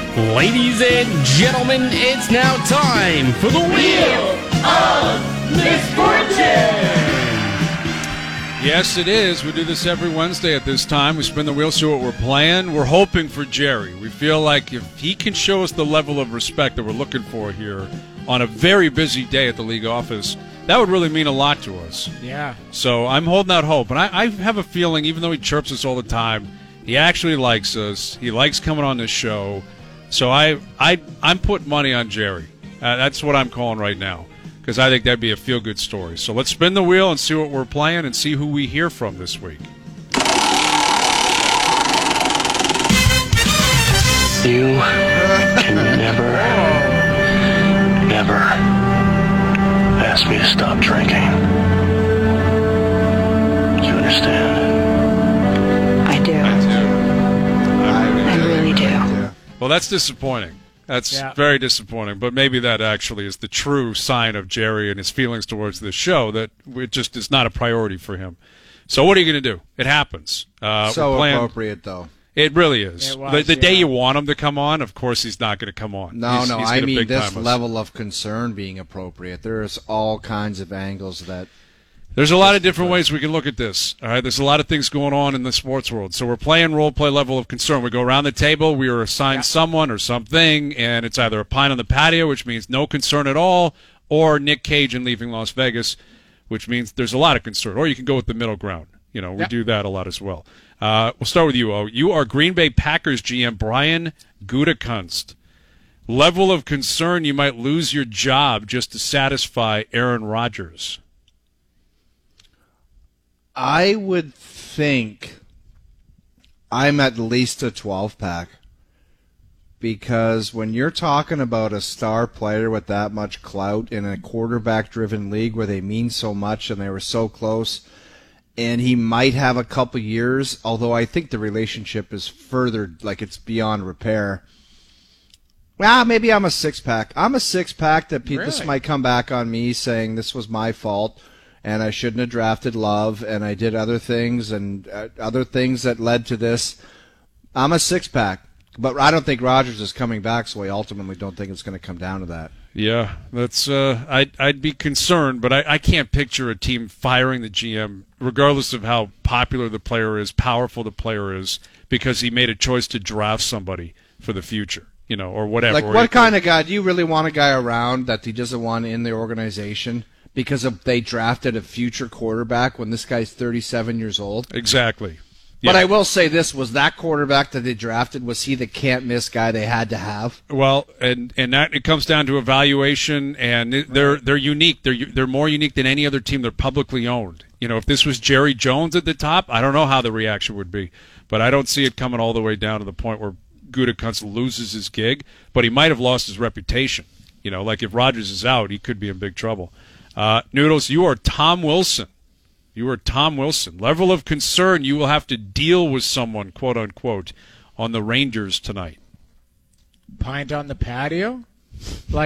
Ladies and gentlemen, it's now time for the Wheel of Misfortune! Yes, it is. We do this every Wednesday at this time. We spin the wheel, see what we're playing. We're hoping for Jerry. We feel like if he can show us the level of respect that we're looking for here on a very busy day at the league office, that would really mean a lot to us. Yeah. So I'm holding out hope. And I have a feeling, even though he chirps us all the time, he actually likes us. He likes coming on this show. So I'm putting money on Jerry. That's what I'm calling right now, because I think that'd be a feel-good story. So let's spin the wheel and see what we're playing and see who we hear from this week. You can never ask me to stop drinking. Do you understand? I do. I really do. Well, that's disappointing. That's very disappointing. But maybe that actually is the true sign of Jerry and his feelings towards this show, that it just is not a priority for him. So what are you going to do? It happens. So appropriate, though. It really is. It was, the day you want him to come on, of course he's not going to come on. No, I mean this level of concern being appropriate. There's all kinds of angles that... There's a lot of different ways we can look at this. All right, there's a lot of things going on in the sports world. So we're playing role play level of concern. We go around the table, we are assigned someone or something, and it's either a pint on the patio, which means no concern at all, or Nick Cage and Leaving Las Vegas, which means there's a lot of concern. Or you can go with the middle ground. You know, we do that a lot as well. We'll start with you, O. You are Green Bay Packers GM Brian Gutekunst. Level of concern, you might lose your job just to satisfy Aaron Rodgers. I would think I'm at least a 12-pack, because when you're talking about a star player with that much clout in a quarterback-driven league where they mean so much and they were so close, and he might have a couple years, although I think the relationship is further, like it's beyond repair. Well, maybe I'm a 6-pack. I'm a 6-pack that this might come back on me saying this was my fault, and I shouldn't have drafted Love, and I did other things, and other things that led to this. I'm a 6-pack, but I don't think Rodgers is coming back, so I ultimately don't think it's going to come down to that. Yeah, that's. I'd be concerned, but I can't picture a team firing the GM, regardless of how popular the player is, powerful the player is, because he made a choice to draft somebody for the future, you know, or whatever. Like, what kind of guy? Do you really want a guy around that he doesn't want in the organization because they drafted a future quarterback when this guy's 37 years old? Exactly. But I will say this, was that quarterback that they drafted, was he the can't-miss guy they had to have? Well, and that it comes down to evaluation, and they're unique. They're more unique than any other team. They're publicly owned. You know, if this was Jerry Jones at the top, I don't know how the reaction would be. But I don't see it coming all the way down to the point where Gutekunst loses his gig, but he might have lost his reputation. You know, like if Rodgers is out, he could be in big trouble. Noodles, you are Tom Wilson. You are Tom Wilson. Level of concern, you will have to deal with someone, quote unquote, on the Rangers tonight. Pint on the patio? I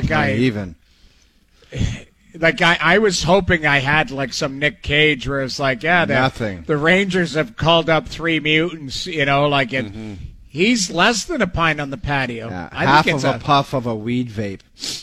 was hoping I had like some Nick Cage where it's like, nothing. The Rangers have called up 3 mutants, you know, like it. Mm-hmm. He's less than a pint on the patio. Yeah, half of a puff of a weed vape.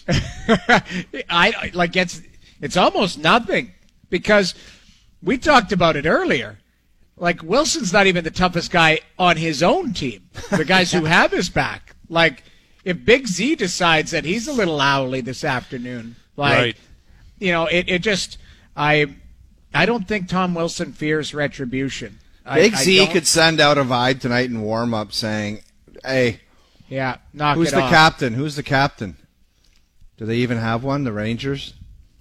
It's almost nothing, because we talked about it earlier. Like, Wilson's not even the toughest guy on his own team, the guys who have his back. Like, if Big Z decides that he's a little owly this afternoon, you know, I don't think Tom Wilson fears retribution. Big Z could send out a vibe tonight in warm-up saying, hey, who's the captain? Who's the captain? Do they even have one, the Rangers?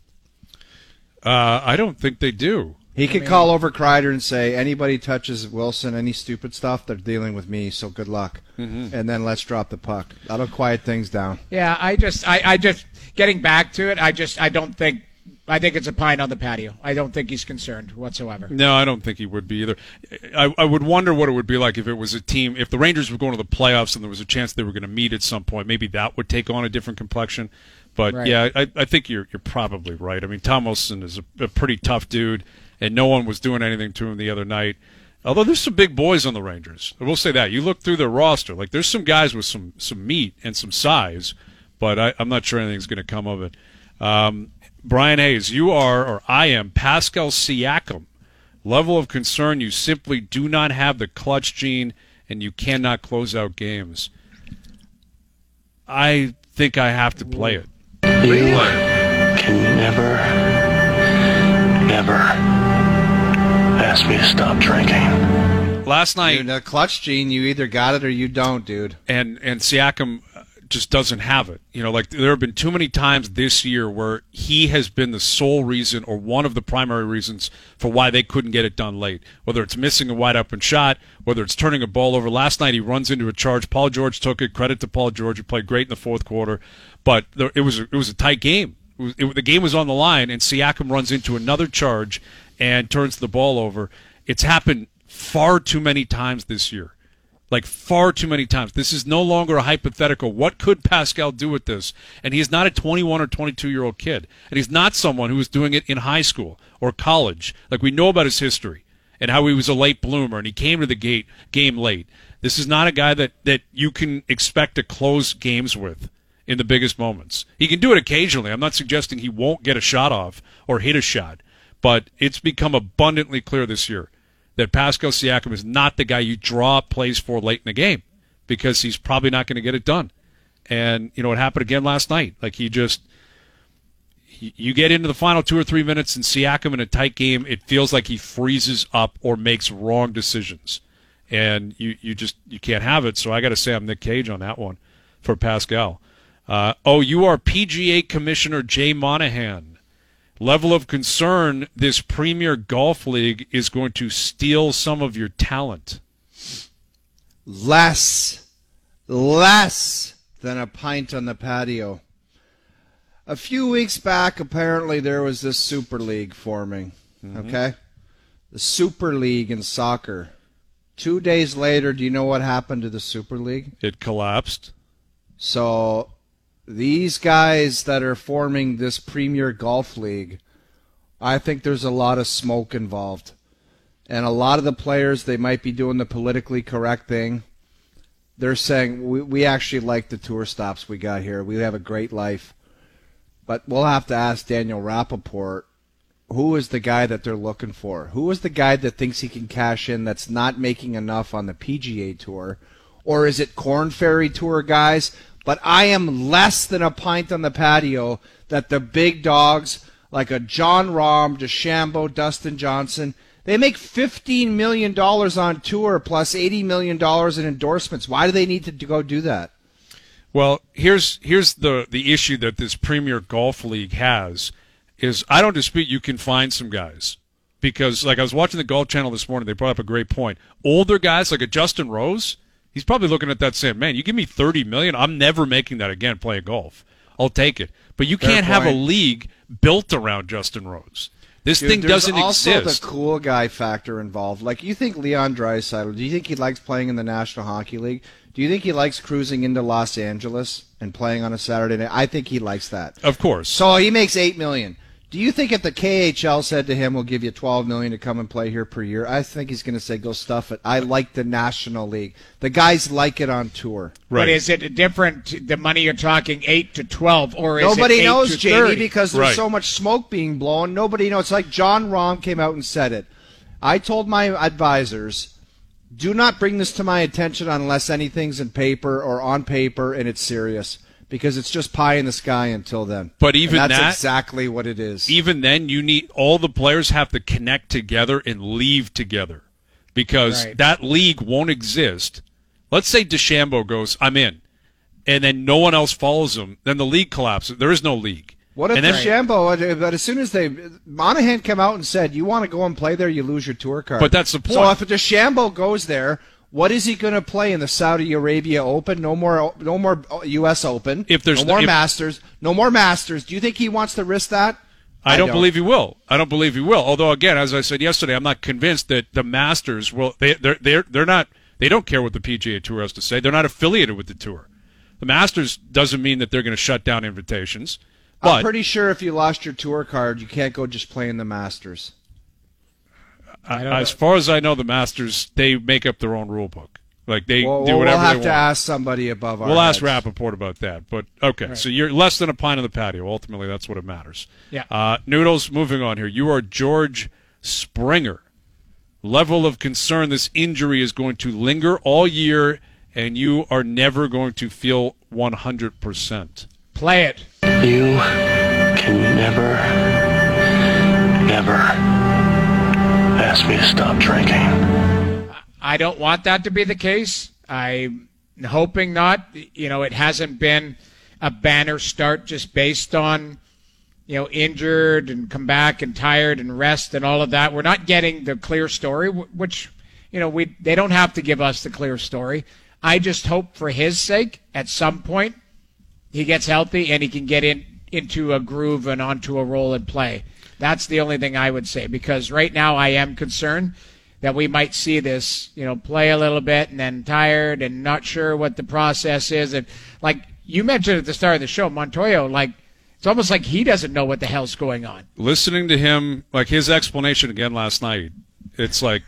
I don't think they do. He could call over Kreider and say, anybody touches Wilson, any stupid stuff, they're dealing with me, so good luck. Mm-hmm. And then let's drop the puck. That'll quiet things down. Yeah, I just getting back to it, I think it's a pint on the patio. I don't think he's concerned whatsoever. No, I don't think he would be either. I would wonder what it would be like if it was a team, if the Rangers were going to the playoffs and there was a chance they were going to meet at some point. Maybe that would take on a different complexion. But, I think you're probably right. I mean, Tom Wilson is a pretty tough dude, and no one was doing anything to him the other night. Although there's some big boys on the Rangers. I will say that. You look through their roster, like there's some guys with some meat and some size, but I'm not sure anything's going to come of it. Brian Hayes, you are, or I am, Pascal Siakam. Level of concern, you simply do not have the clutch gene, and you cannot close out games. I think I have to play it. You can never, ever ask me to stop drinking. Last night, Dude, the clutch gene, you either got it or you don't, dude. and Siakam just doesn't have it. You know, like there have been too many times this year where he has been the sole reason or one of the primary reasons for why they couldn't get it done late. Whether it's missing a wide open shot, whether it's turning a ball over. Last night he runs into a charge. Paul George took it. Credit to Paul George, who played great in the fourth quarter. But it was a tight game. The game was on the line, and Siakam runs into another charge and turns the ball over. It's happened far too many times this year. Like, far too many times. This is no longer a hypothetical. What could Pascal do with this? And he's not a 21 or 22-year-old kid. And he's not someone who was doing it in high school or college. Like, we know about his history and how he was a late bloomer and he came to the game late. This is not a guy that you can expect to close games with in the biggest moments. He can do it occasionally. I'm not suggesting he won't get a shot off or hit a shot. But it's become abundantly clear this year that Pascal Siakam is not the guy you draw plays for late in the game because he's probably not going to get it done. And, you know, it happened again last night. Like, you get into the final 2 or 3 minutes and Siakam in a tight game, it feels like he freezes up or makes wrong decisions. And you can't have it. So I got to say I'm Nick Cage on that one for Pascal. You are PGA Commissioner Jay Monahan. Level of concern, this Premier Golf League is going to steal some of your talent. Less than a pint on the patio. A few weeks back, apparently, there was this Super League forming. Okay? The Super League in soccer. 2 days later, do you know what happened to the Super League? It collapsed. So these guys that are forming this Premier Golf League, I think there's a lot of smoke involved. And a lot of the players, they might be doing the politically correct thing. They're saying, we actually like the tour stops we got here. We have a great life. But we'll have to ask Daniel Rappaport, who is the guy that they're looking for? Who is the guy that thinks he can cash in that's not making enough on the PGA Tour? Or is it Korn Ferry Tour guys? But I am less than a pint on the patio that the big dogs like a John Rahm, DeChambeau, Dustin Johnson, they make $15 million on tour plus $80 million in endorsements. Why do they need to go do that? Well, here's the issue that this Premier Golf League has is I don't dispute you can find some guys. Because, like, I was watching the Golf Channel this morning, they brought up a great point. Older guys like a Justin Rose, he's probably looking at that saying, man, you give me $30 million, I'm never making that again playing golf. I'll take it. But you can't have a league built around Justin Rose. This thing doesn't exist. There's also the cool guy factor involved. Like, you think Leon Draisaitl, do you think he likes playing in the National Hockey League? Do you think he likes cruising into Los Angeles and playing on a Saturday night? I think he likes that. Of course. So he makes $8 million. Do you think if the KHL said to him, we'll give you $12 million to come and play here per year, I think he's going to say, go stuff it. I like the National League. The guys like it on tour. Right. But is it different, the money you're talking, 8 to 12, or is Nobody it 8 knows, to Jamie, 30? because there's Right. so much smoke being blown. Nobody knows. It's like John Rahm came out and said it. I told my advisors, do not bring this to my attention unless anything's in paper or on paper and it's serious. Because it's just pie in the sky until then. But even and that's that, exactly what it is. Even then, you need all the players have to connect together and leave together, because Right. that league won't exist. Let's say DeChambeau goes, I'm in, and then no one else follows him. Then the league collapses. There is no league. What if and then, DeChambeau, but as soon as Monahan came out and said, you want to go and play there, you lose your tour card. But that's the point. So if DeChambeau goes there, what is he going to play in the Saudi Arabia Open? No more U.S. Open. If there's no more Masters. No more Masters. Do you think he wants to risk that? I don't believe he will. I don't believe he will. Although, again, as I said yesterday, I'm not convinced that the Masters will. They're not. They don't care what the PGA Tour has to say. They're not affiliated with the tour. The Masters doesn't mean that they're going to shut down invitations. But I'm pretty sure if you lost your tour card, you can't go just play in the Masters. As far as I know, the Masters, they make up their own rule book. Like they do whatever we'll have they to want. ask somebody above our We'll ask heads. Rappaport about that. But okay, so you're less than a pint on the patio. Ultimately, that's what it matters. Yeah. Noodles, moving on here. You are George Springer. Level of concern, this injury is going to linger all year, and you are never going to feel 100%. Play it. You can never ask me to stop drinking. I don't want that to be the case. I'm hoping not. It hasn't been a banner start just based on, injured and come back and tired and rest and all of that. We're not getting the clear story, which, they don't have to give us the clear story. I just hope for his sake at some point he gets healthy and he can get into a groove and onto a roll and play. That's the only thing I would say, because right now I am concerned that we might see this, play a little bit and then tired and not sure what the process is. And like you mentioned at the start of the show, Montoyo, it's almost like he doesn't know what the hell's going on. Listening to him, like his explanation again last night, it's like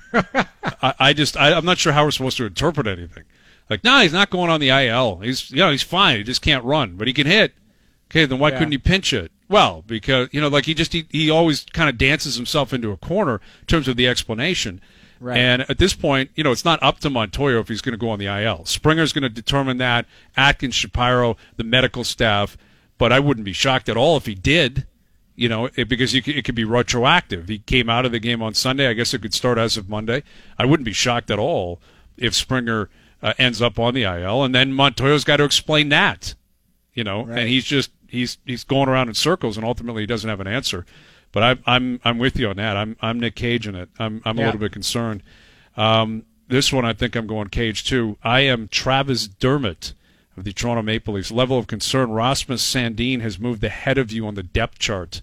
I'm not sure how we're supposed to interpret anything. Like, no, he's not going on the IL. He's fine. He just can't run, but he can hit. Okay, then why couldn't he pinch it? Well, because he always kind of dances himself into a corner in terms of the explanation. Right. And at this point, it's not up to Montoyo if he's going to go on the IL. Springer's going to determine that. Atkins, Shapiro, the medical staff. But I wouldn't be shocked at all if he did, because it could be retroactive. He came out of the game on Sunday. I guess it could start as of Monday. I wouldn't be shocked at all if Springer ends up on the IL, and then Montoyo's got to explain that, Right. And he's going around in circles, and ultimately he doesn't have an answer. But I'm with you on that. I'm Nick Cage in it. I'm a little bit concerned. This one I think I'm going Cage too. I am Travis Dermott of the Toronto Maple Leafs. Level of concern, Rasmus Sandin has moved ahead of you on the depth chart.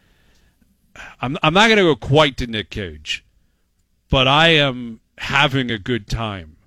I'm not going to go quite to Nick Cage, but I am having a good time.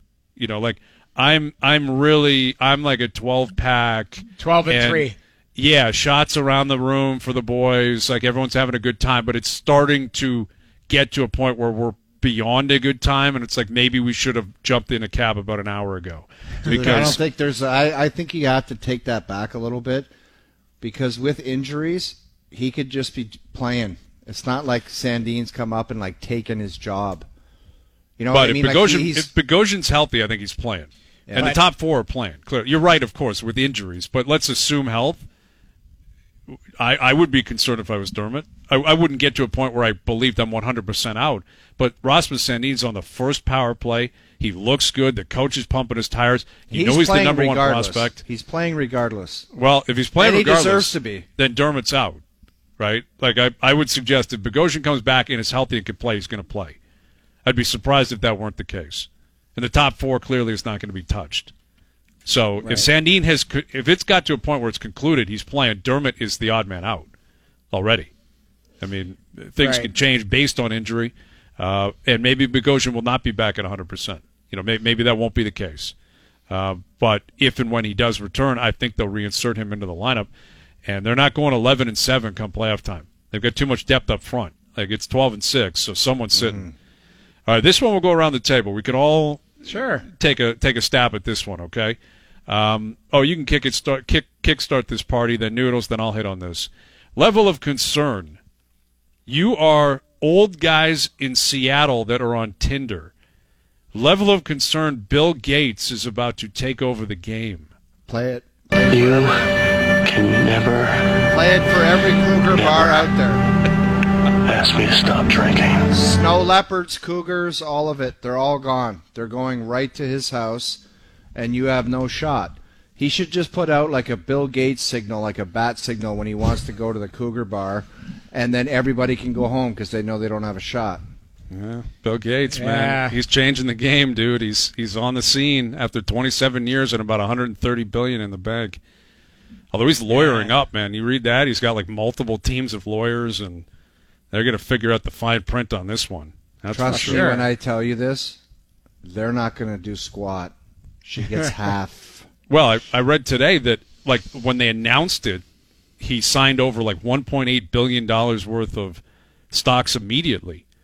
I'm like a 12-pack. 12-3. Yeah, shots around the room for the boys. Like everyone's having a good time, but it's starting to get to a point where we're beyond a good time, and it's like maybe we should have jumped in a cab about an hour ago. Because I don't think there's. I think you have to take that back a little bit, because with injuries, he could just be playing. It's not like Sandin's come up and like taken his job. You know but what I mean? If Bogosian's healthy, I think he's playing. Yeah. And the top four are playing. Clear. You're right, of course, with injuries, but let's assume health. I would be concerned if I was Dermott. I wouldn't get to a point where I believed I'm 100% out. But Rasmus Sandin's on the first power play. He looks good. The coach is pumping his tires. He's the playing number regardless. one prospect. He's playing regardless. Well, if he's playing And he regardless, deserves to be. then Dermott's out, right? Like I would suggest if Bogosian comes back and is healthy and can play, he's going to play. I'd be surprised if that weren't the case. And the top four clearly is not going to be touched. So if Sandin if it's got to a point where it's concluded he's playing, Dermott is the odd man out already. I mean, things can change based on injury, and maybe Bogosian will not be back at 100%. Maybe that won't be the case. But if and when he does return, I think they'll reinsert him into the lineup, and they're not going 11-7 come playoff time. They've got too much depth up front. Like it's 12-6, so someone's sitting. All right, this one will go around the table. We can all take a stab at this one, okay? You can kickstart this party, then Noodles, then I'll hit on this. Level of concern. You are old guys in Seattle that are on Tinder. Level of concern, Bill Gates is about to take over the game. Play it. You can never Play it for every Cougar bar out there. ask me to stop drinking. Snow leopards, cougars, all of it. They're all gone. They're going right to his house, and you have no shot. He should just put out like a Bill Gates signal, like a bat signal when he wants to go to the Cougar bar, and then everybody can go home because they know they don't have a shot. Yeah, Bill Gates, man, he's changing the game, dude. He's on the scene after 27 years and about $130 billion in the bank. Although he's lawyering up, man. You read that? He's got like multiple teams of lawyers, and they're going to figure out the fine print on this one. That's Trust for me sure. when I tell you this, they're not going to do squat. She gets half. Well, I read today that like when they announced it, he signed over like $1.8 billion worth of stocks immediately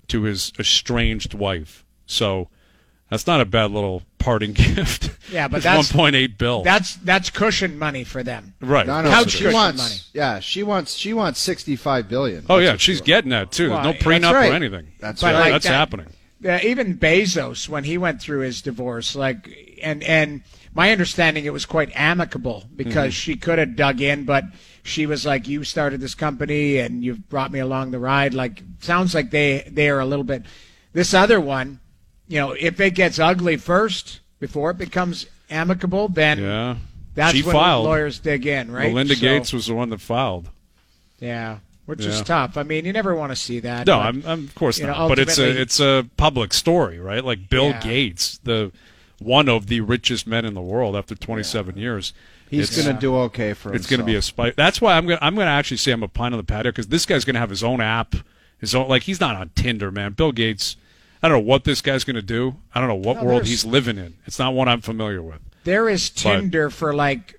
to his estranged wife. So that's not a bad little parting gift. Yeah, but It's that's 1.8 bill. That's cushion money for them. Right. No, Couch she cushion wants, money. Yeah, she wants $65 billion. Oh That's yeah, what she's she getting that too. Well, There's no that's prenup right. or anything. That's But right. like That's that- happening. Even Bezos, when he went through his divorce, and my understanding, it was quite amicable because she could have dug in, but she was like, "You started this company and you've brought me along the ride." Like, sounds like they are a little bit. This other one, if it gets ugly first before it becomes amicable, then Yeah. that's She when filed. lawyers dig in, right? Melinda So, Gates was the one that filed. yeah, which Yeah. is tough. I mean, you never want to see that. No, but- I'm of course you not. know, But ultimately- it's a public story, right? Like Bill Yeah. Gates, one of the richest men in the world after 27 years. He's It's- going to do okay for himself. It's going to be a spike. That's why I'm going to actually say I'm a pine on the patio because this guy's going to have his own app, he's not on Tinder, man. Bill Gates, I don't know what this guy's going to do. I don't know what world there's- he's living in. It's not one I'm familiar with. There is Tinder for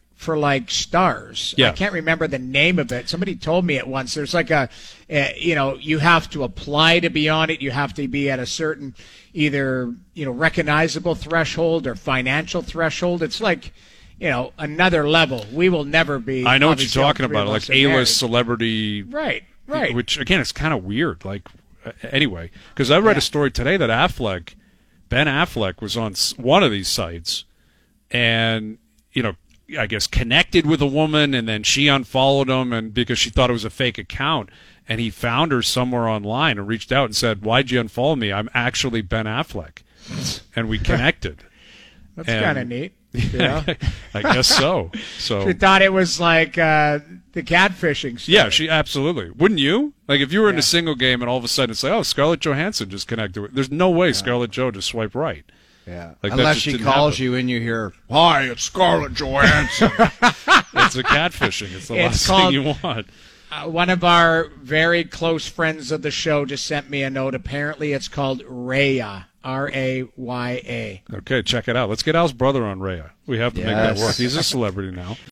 stars. Yeah. I can't remember the name of it. Somebody told me it once. There's like you have to apply to be on it. You have to be at a certain either, recognizable threshold or financial threshold. It's like, another level. We will never be. I know what you're obviously, all talking three of about, us like are married. A-list celebrity. Right. Which, again, it's kind of weird. Like, anyway, because I read a story today that Ben Affleck was on one of these sites and, I guess connected with a woman and then she unfollowed him and because she thought it was a fake account and he found her somewhere online and reached out and said, "Why'd you unfollow me? I'm actually Ben Affleck." And we connected. That's And- kind of neat. Yeah. I guess so. So She thought it was like the catfishing story. yeah, she absolutely. Wouldn't you? Like if you were in a single game and all of a sudden it's like, "Oh, Scarlett Johansson just connected with." There's no way Scarlett Jo just swipe right. Yeah. Like, that Unless just she didn't calls happen. you and you hear, "Hi, it's Scarlett Johansson." It's a catfishing. It's the It's last called- thing you want. One of our very close friends of the show just sent me a note. Apparently, it's called Raya. Raya. Okay, check it out. Let's get Al's brother on Raya. We have to make that Yes. work. He's a celebrity now.